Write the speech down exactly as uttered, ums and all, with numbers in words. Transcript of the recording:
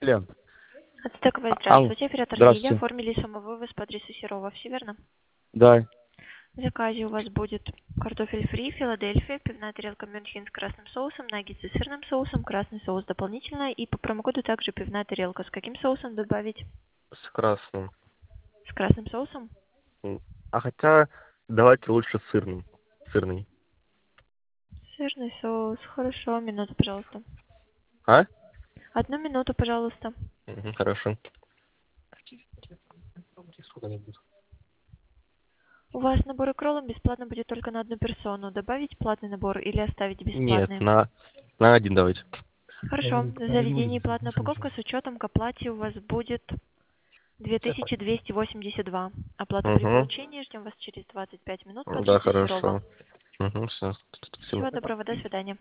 Лен. Ацтековая, Алло. здравствуйте. Оператор Лилия. Здравствуйте. Оформили самовывоз по адресу Серова. Все верно? Да. В заказе у вас будет картофель фри, Филадельфия, пивная тарелка Мюнхен с красным соусом, наггетсы с сырным соусом, красный соус дополнительно и по промокоду также пивная тарелка. С каким соусом добавить? С красным. С красным соусом? М. А хотя давайте лучше сырным. Сырный. Сырный соус. Хорошо. Минуту, пожалуйста. А? Одну минуту, пожалуйста. Мгм, хорошо. Сколько они будут? У вас набор икролом бесплатно будет только на одну персону. Добавить платный набор или оставить Нет, бесплатный? на, на один давайте. Хорошо. За заведение и платная упаковка с учетом к оплате у вас будет две тысячи двести восемьдесят два. Оплата при Угу. получении. Ждем вас через двадцать пять минут по Да, адресу Серова. хорошо. Угу, все. Всего доброго. До свидания.